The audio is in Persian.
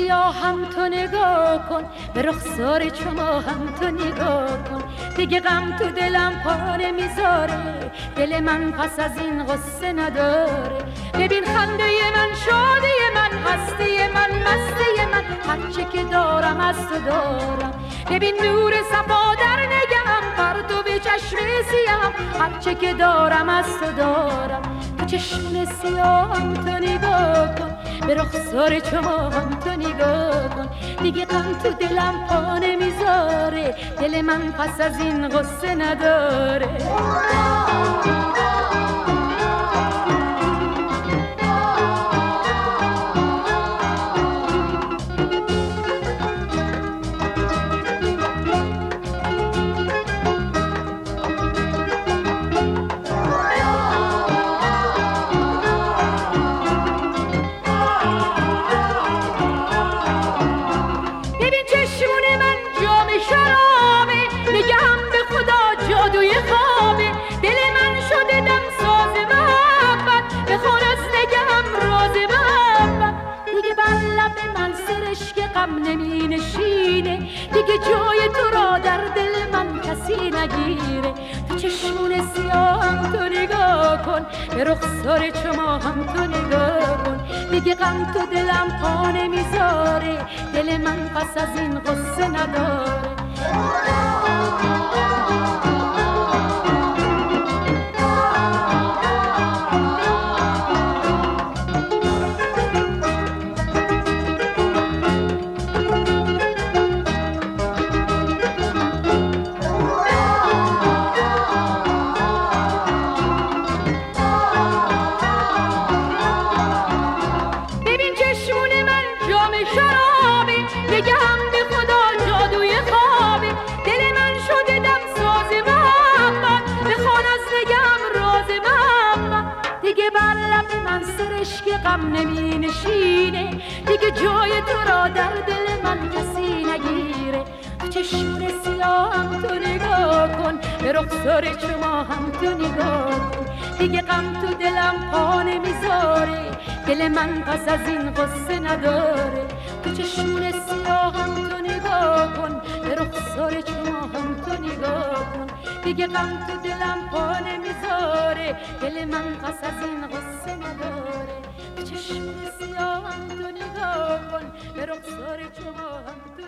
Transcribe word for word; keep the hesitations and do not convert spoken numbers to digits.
سیاه هم تو نگاه کن، به رخسار شما هم تو نگاه کن. دیگه غم تو دلم پا نمیذاره، دل من پس از این غصه نداره. ببین خنده من، شادی من، هستی من، مستی من، هرچه که دارم از تو دارم. ببین نور صفا در نگم، پرتو به چشم سیام، هرچه که دارم از تو دارم. تو چشم سیام تو نگاه کن، به رخسار شما هم تو نگاه کن. دیگه غم تو دلم پا نمیذاره، دل من پس از این غصه نداره. نمی نشینه دیگه، جای تو را در دل من کسی نگیره. تو چشمون سیاه تو نگاه کن، به رخسار شما هم تو نگاه کن. دیگه غم تو دلم پا نمیذاره، دل من پس از این غصه نداره. غم نمی نشینه دیگه، جای تو را در دل من کسی نگیره. تو چشمون سیاه هم تو نگاه کن، به رخسار شما هم تو نگاه کن. دیگه غم تو دلم پا نمیذاره، دل من پس از این غصه نداره. تو چشمون سیاه هم تو نگاه کن، به رخسار شما هم تو نگاه کن. دیگه غم تو دلم پا نمیذاره، دل من پس از این غصه نداره. چشم سیاه هم تو نگاه کن، به رخسار شما هم تو